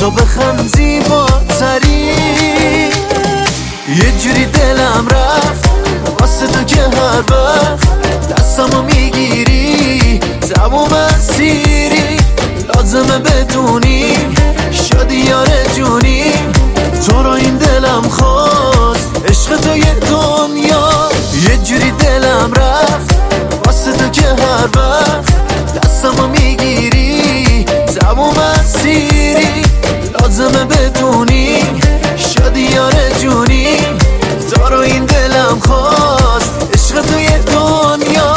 تو بخند زیباتری. یه جوری دلم رفت واسه تو که هر وقت دستمو میگیری تموم مسیری. لازمه بدونی شدی یار جونی، تو رو این دلم خواست عشق تو یه دنیا. یه جوری دلم رفت واسه تو که هر وقت دستمو میگیری تموم مسیری. لازمه بدونی شدی یار جونی، تو رو این دلم خواست عشق تو یه دنیا.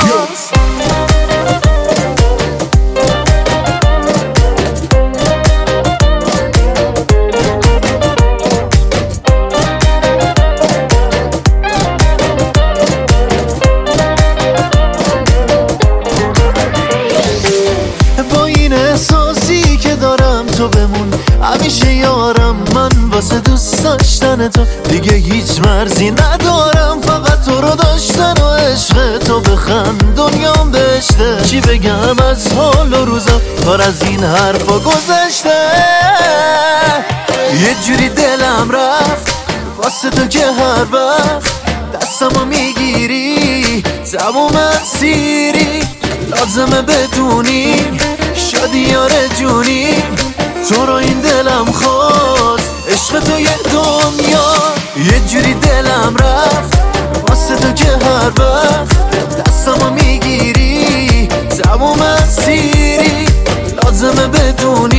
با این احساسی که دارم تو بمون همیشه یارم. من واسه دوست داشتن تو دیگه هیچ مرزی ندارم، فقط تو رو داشتن و عشق تو. بخند دنیام بهشته، چی بگم از حال و روزا پر از این حرفا گذشته. یه جوری دلم رفت واسه تو که هر وقت دستمو میگیری تموم مسیری. لازمه بدونی شدی یار جونی، تو رو این دلم خواست عشق تو یه دنیا. یه جوری دلم رفت واسه تو که هر وقت دستمو میگیری تموم مسیری. لازمه بدونی